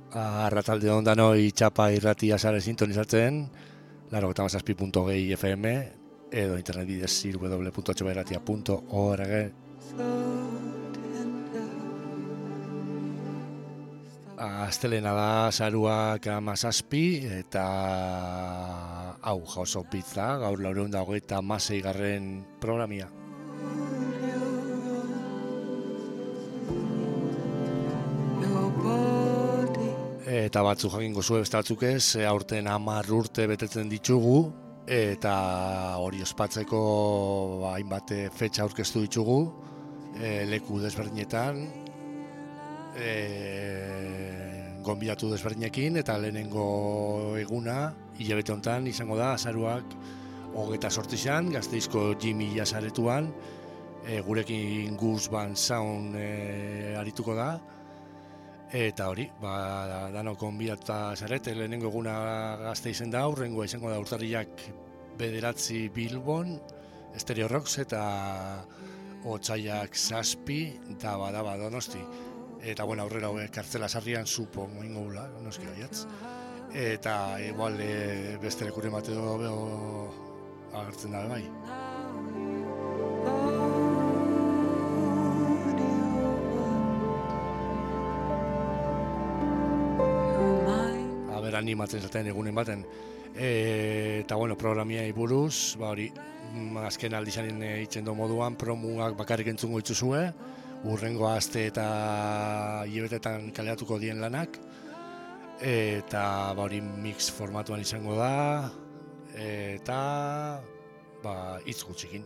Arratalde ondanoi txapa irratia sare sintonizatzen, 97.6 FM edo internet bidez www.txapairratia.org. Astelena da saruak 17 eta hau jauzo pizza, gaur 426. programia. Eta batzuk jakingo zuen beste batzuk ez, aurten 10 urte betetzen ditugu, eta hori ospatzeko hainbat fetxa aurkeztu ditugu, leku desberdinetan, gonbidatu desberdinekin, eta lehenengo eguna, hilabete honetan izango da, azaruak 28an, Gasteizko Jimmy Jasaretuan, gurekin Gus Van Sound arituko da. Eta hori, danok gonbidatuta zarete, lehenengo eguna Gasteizen da, hurrengoa izango da urtarrilak 9 Bilbon, Stereo Rocks eta Otsailak 7 da Donosti. Eta bueno, aurrera kartzela sarrian supo moingo gula, noski baiatz. Eta igual beste lekuren bat edo agertzen da bai. Animatzen zaten egunen baten. Eta bueno, programiai buruz, hori, azken aldizaren hitzen do moduan, promuak bakarrik entzungo dituzue, urrengo aste eta hilabetetan kaleratuko dien lanak, eta hori mix formatuan izango da, eta hitz gutxikin.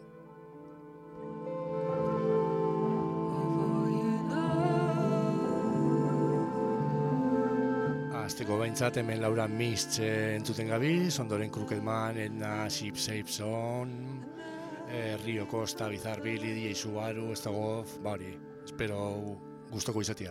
Azteko behintzat, hemen Laura Mist entzuten gabiz, ondoren Crooked-Man, Edna, Ship Sapeson, Rio Costa, Bizarre Billy, DJ Subaru, Estagoff, hori, espero gustoko izatea.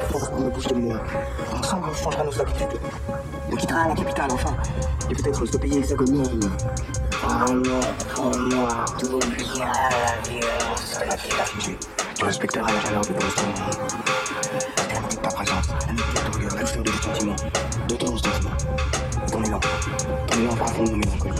On me bouge de moi. Ensemble, on changera nos habitudes. On quittera la capitale, enfin. Et peut-être se payer l'hexagonie. Prends-moi d'où vient la violence de la vie affligée. Tu respecteras la chaleur de Boston. De ta présence, la nudité de ton regard, la douceur de tes sentiments, de ton sentiment, ton élan profond de nos mélancolies.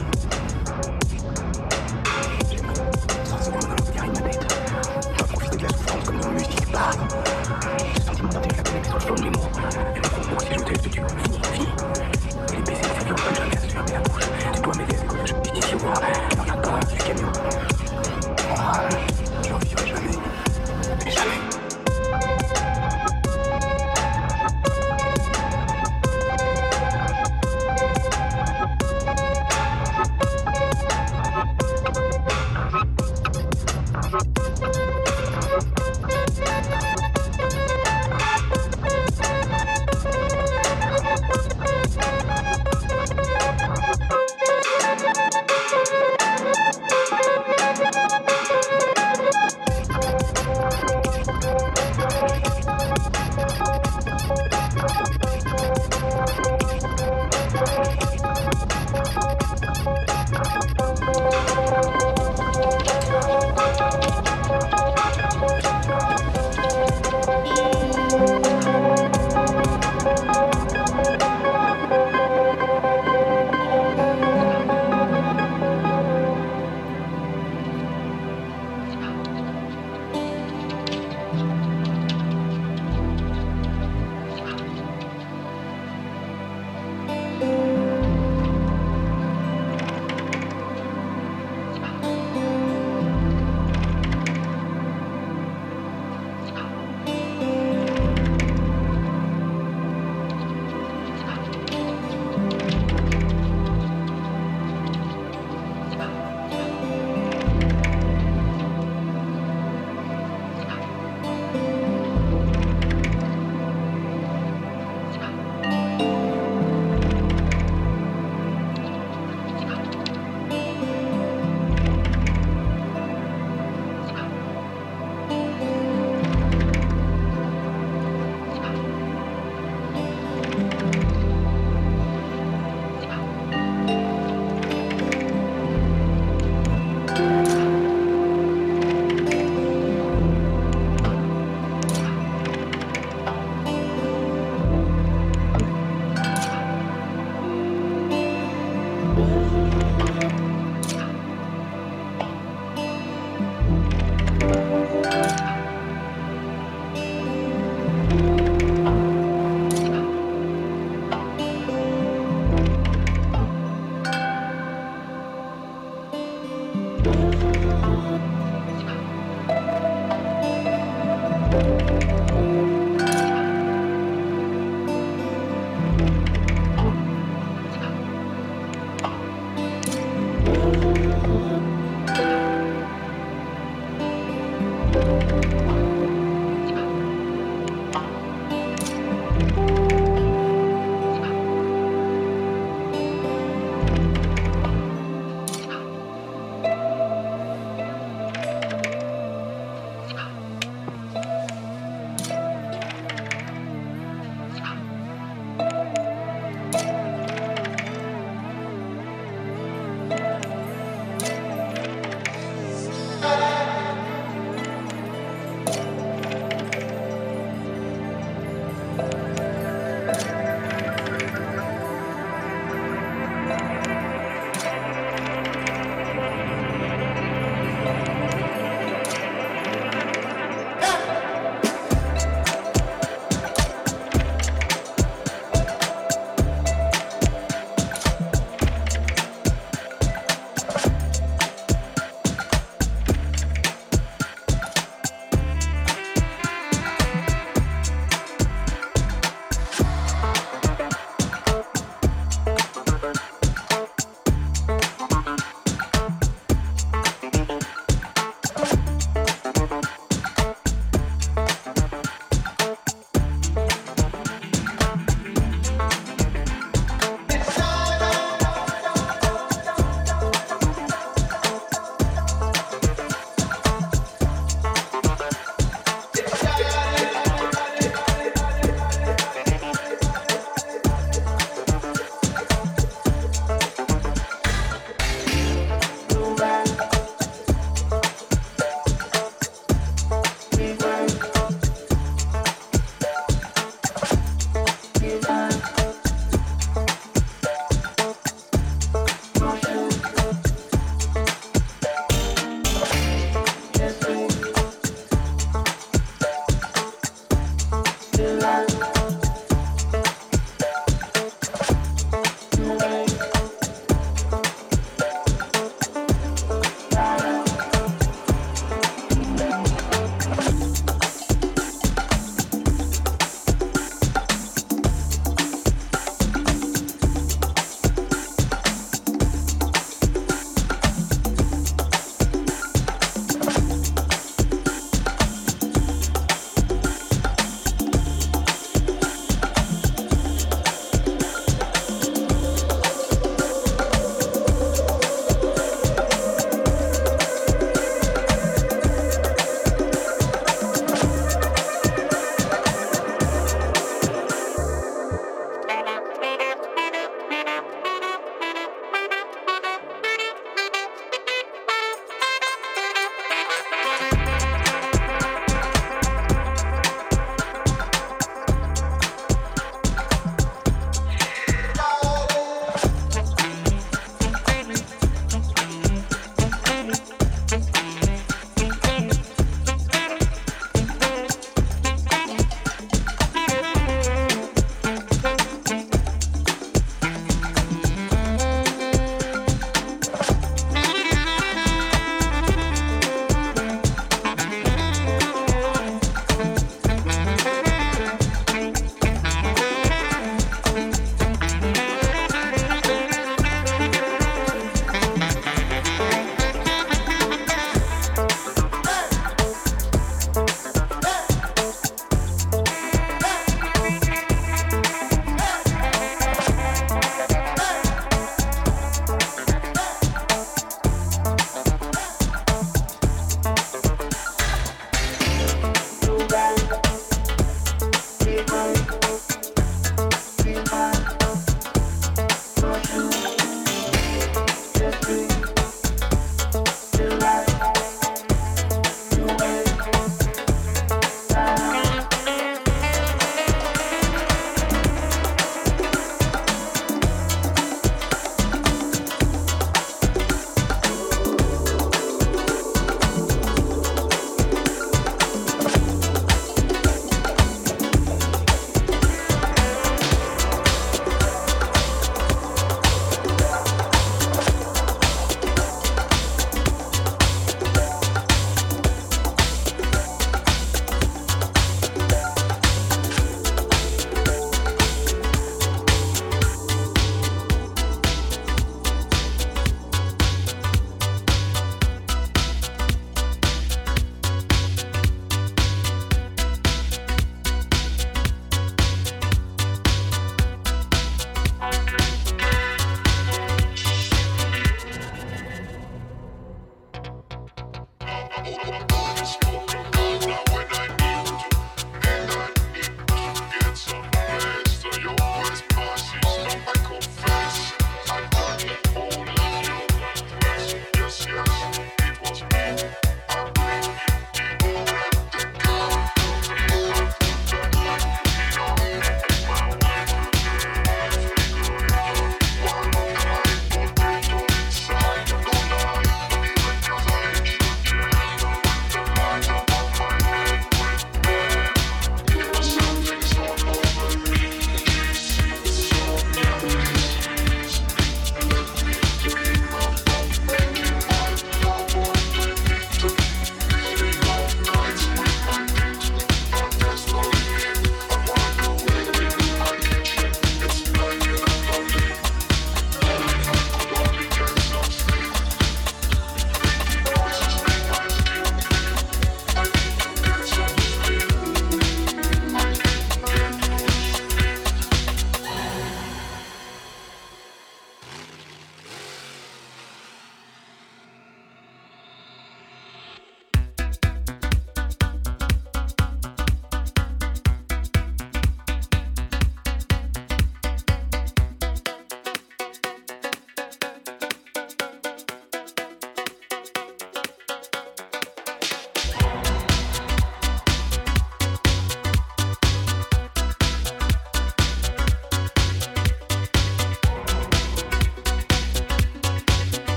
J'aimerais sentir le regard de ma tête. Je dois profiter de la souffrance comme dans la musique. Ce sentiment d'intérêt la connaître sur le flot de mes mots. Et mon concours si je te laisse de Dieu. Fini. Et les baisers ne s'affirment pas jamais à se fermer la bouche. Tu dois m'aider à décoller. Ici, au revoir. Ne regarde pas les camions. Je n'en vivrai jamais. Mais jamais.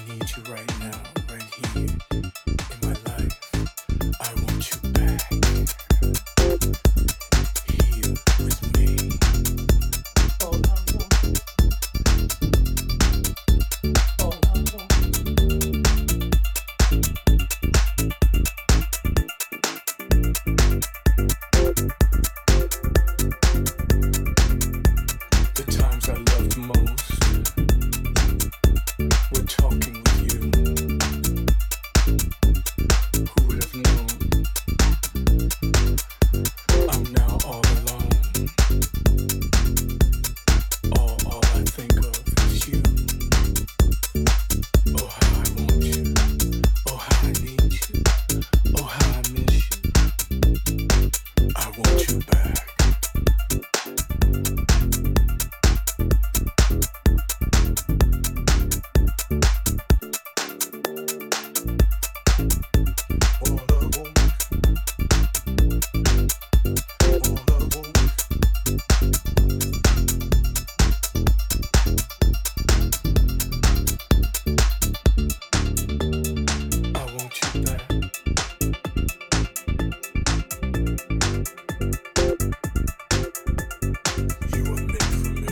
need you right now, right here in my life. I want you back here with me. All I want, all I want. The times I loved most were talking with you. Who would have known? I'm now all alone. All I think of is you. Oh, how I want you. Oh, how I need you. Oh, how I miss you. I want you back. All I want, all I want. I want you back. You were made for me.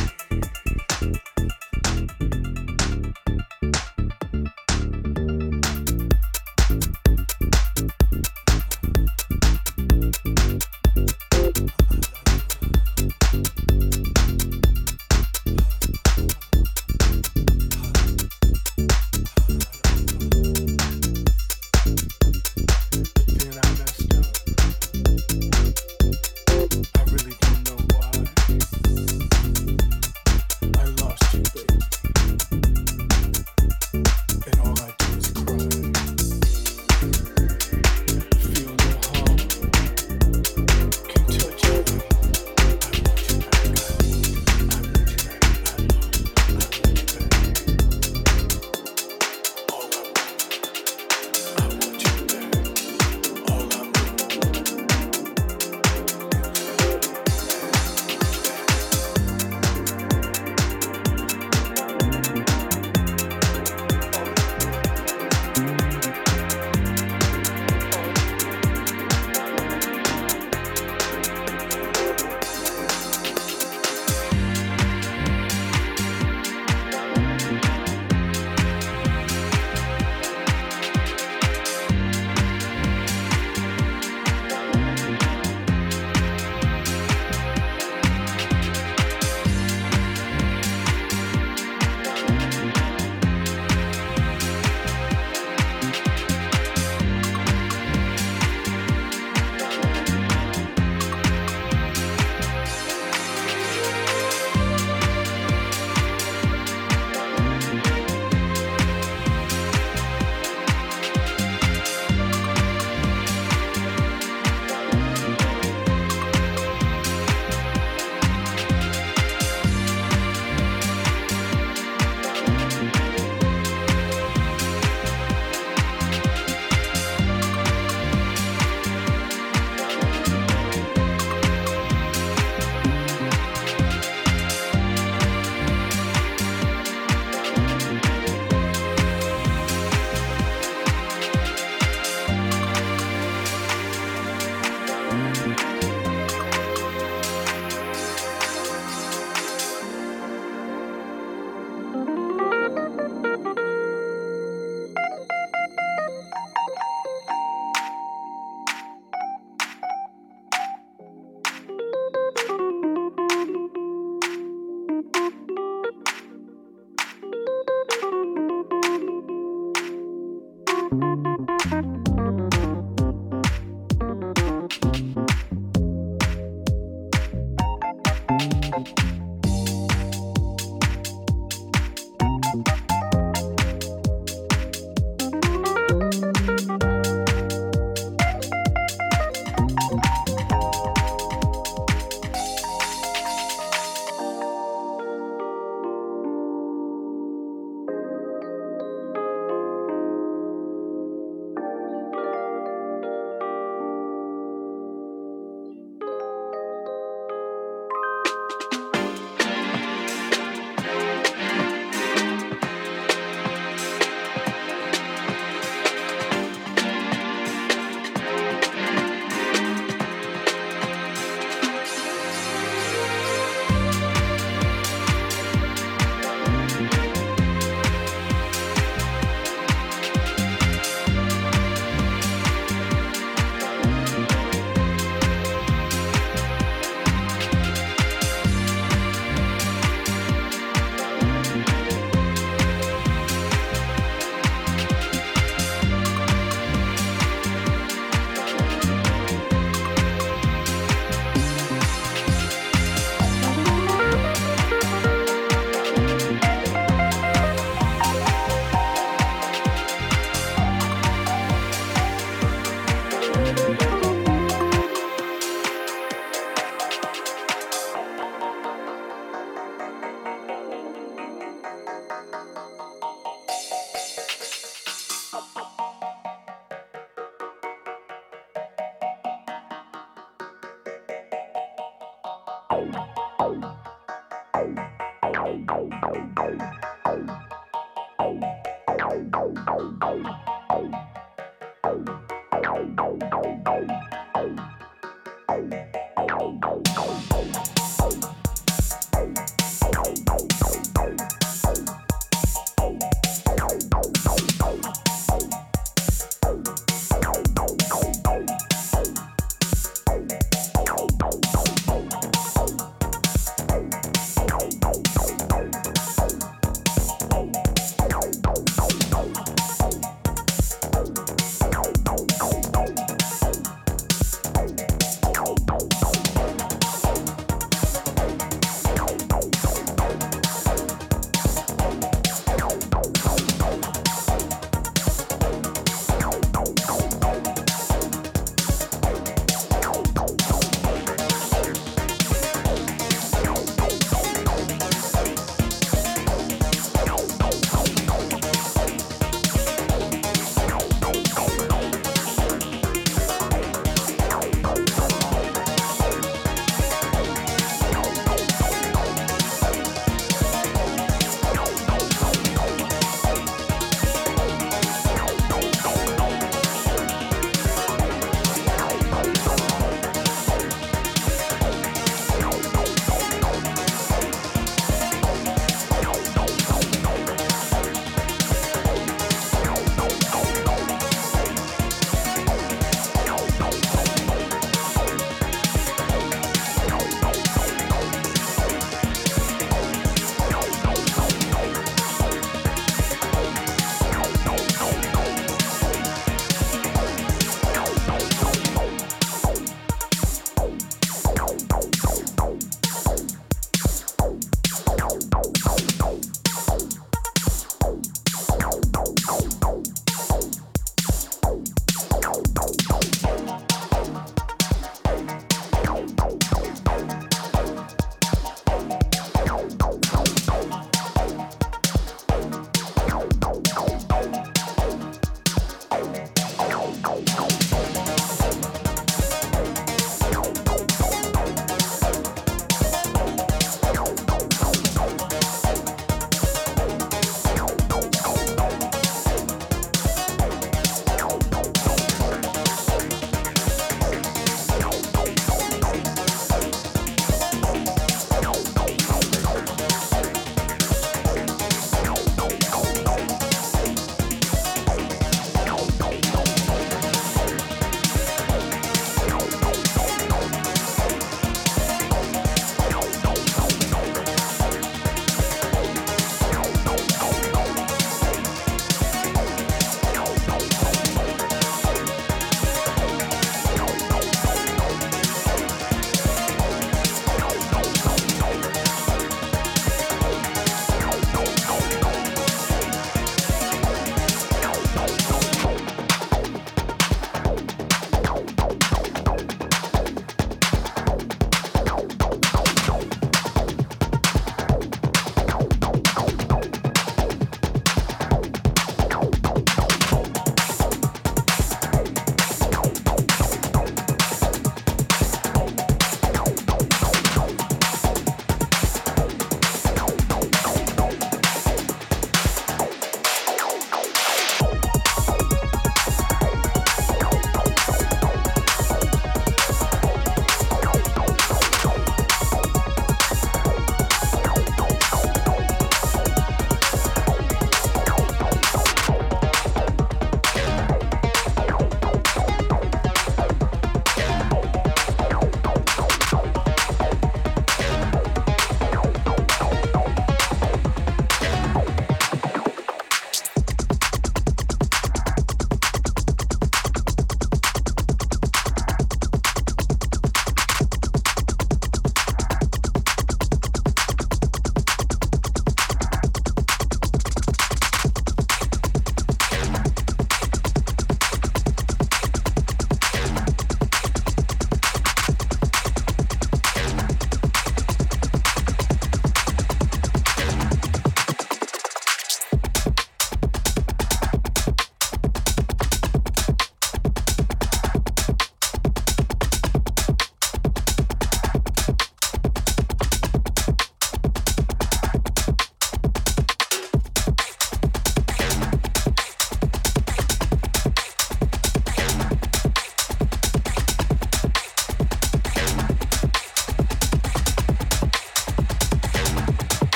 Then I messed up. I really don't know why. I lost you, baby. And all I do is cry. Feel no harm. Can touch you. I want you back. I want you back. I want you back. All I want. I want you back. All I want.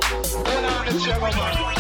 Hold on the chair, man.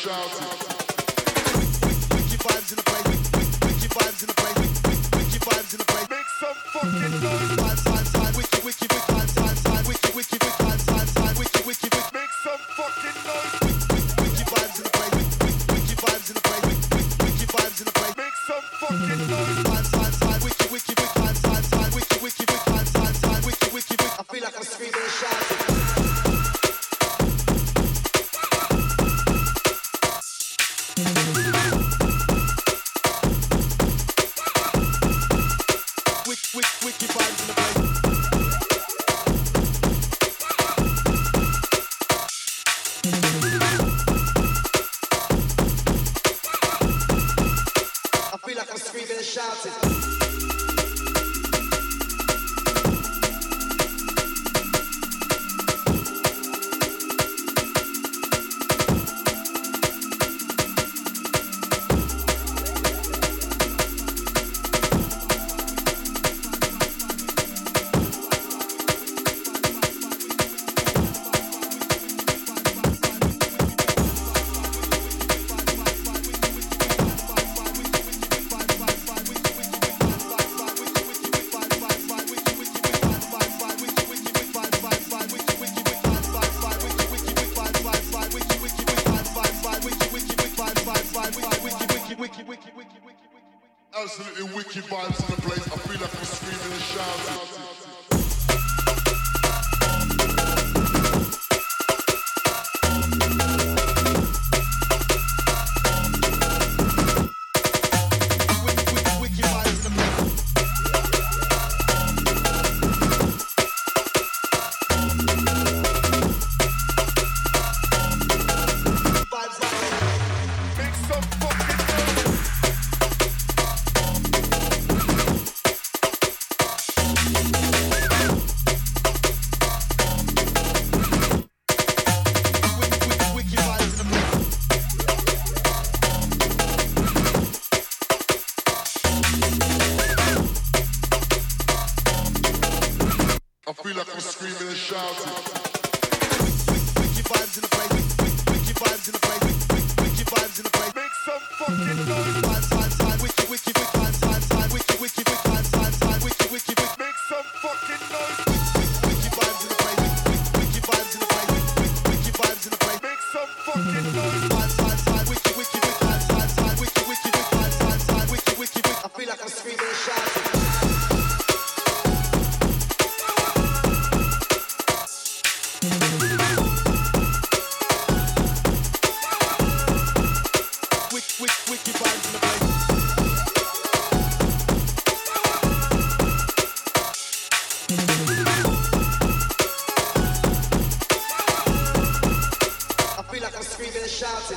Absolutely wicked vibes in the place. I feel like I'm screaming and shouting. I feel like I'm screaming and shouting. Wicked vibes in the place. Wicked vibes in the place. Wicked vibes in the place. Make some fucking noise. Time. Wicked time. Wicked time. Wicked. Make some fucking noise. Wicked vibes in the place. Wicked vibes in the place. Wicked vibes in the place. Make some fucking noise. Time. Wicked time. I feel like I'm screaming and shouting. Wicked vibes in the place. I feel like I'm screaming and shouting.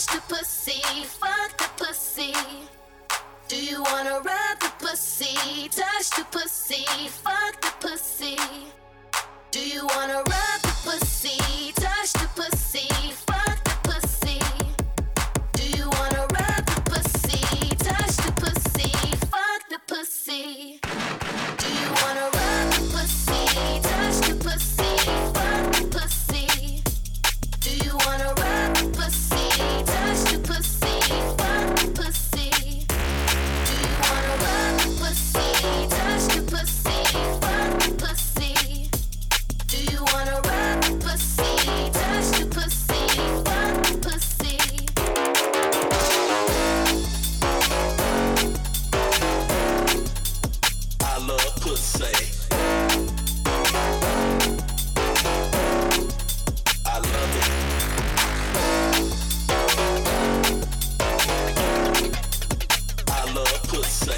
touch the pussy, fuck the pussy. Do you wanna rub the pussy, touch the pussy, fuck the pussy? Do you wanna rub the pussy, touch the pussy, fuck the pussy? Do you wanna rub the pussy, touch the pussy, fuck the pussy? Do you wanna rub the pussy, touch the pussy, fuck the pussy? Do you wanna rub the pussy, touch the pussy, fuck the pussy? Do you wanna rub the pussy, touch the pussy, fuck the pussy? Do you wanna rub the pussy, touch the pussy, fuck the pussy? I love pussy. I love it. I love pussy.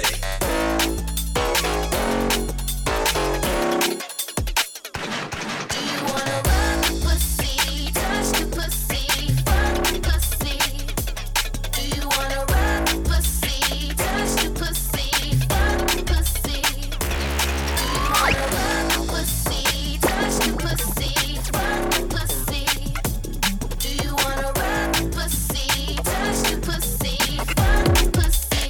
Do you wanna rub the pussy, touch the pussy, fuck the pussy? Do you wanna rub the pussy, touch the pussy, fuck the pussy? Do you wanna rub the pussy, touch the pussy, fuck the pussy? Do you wanna rub the pussy, touch the pussy, fuck the pussy?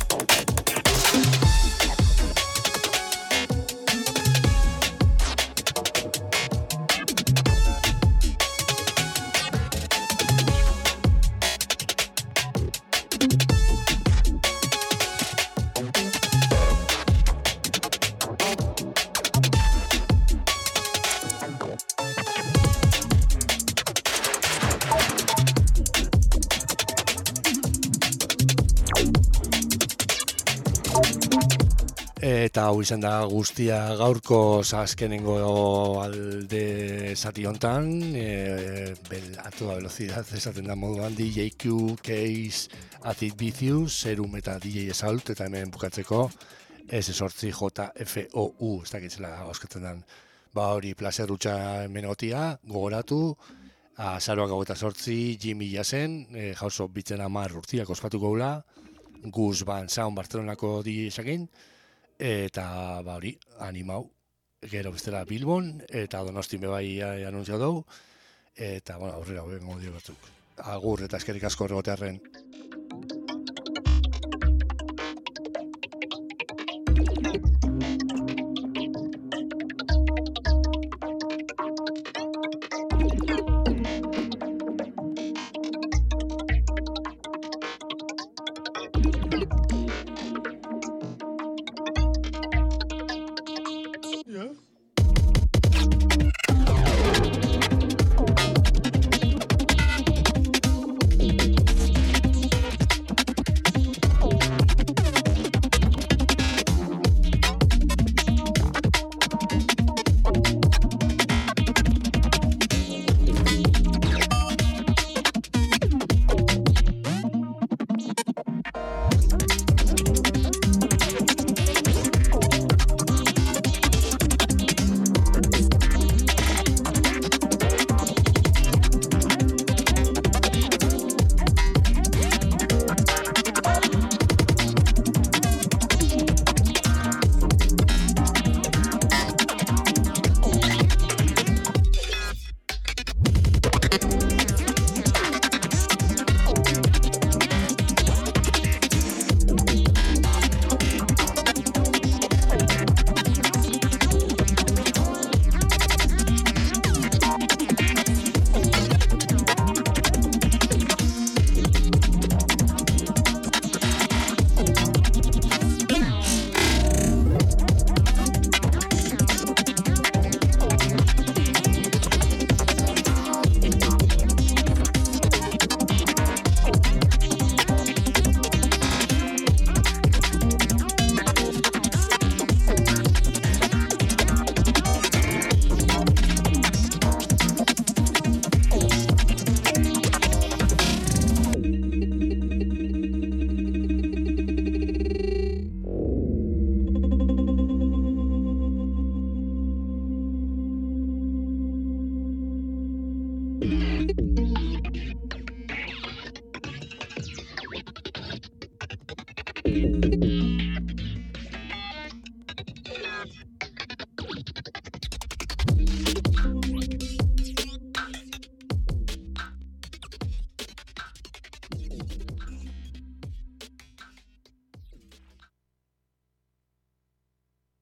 Eta hau izan da guztia gaurko azkenengo alde zati hontan, a toda velocidad esaten da moduan DJQ, Case, Acid Vicious, Serum eta DJ Assault, eta hemen bukatzeko S8JFOU, ez dakitzela oskatzen den. Ba hori placer hutsa hemen gotia, gogoratu, azaroak 28, Jimmy Jasen, House of Beats 10 urtiak ospatuko gula, Gus Van Sound Barcelonako DJ-esakin, eta ba hori, animau, gero bestela Bilbon, eta Donostin bebai anuntzio dugu, eta bueno, aurrera hoben dio batzuk. Agur eta eskerrik asko horregotearren.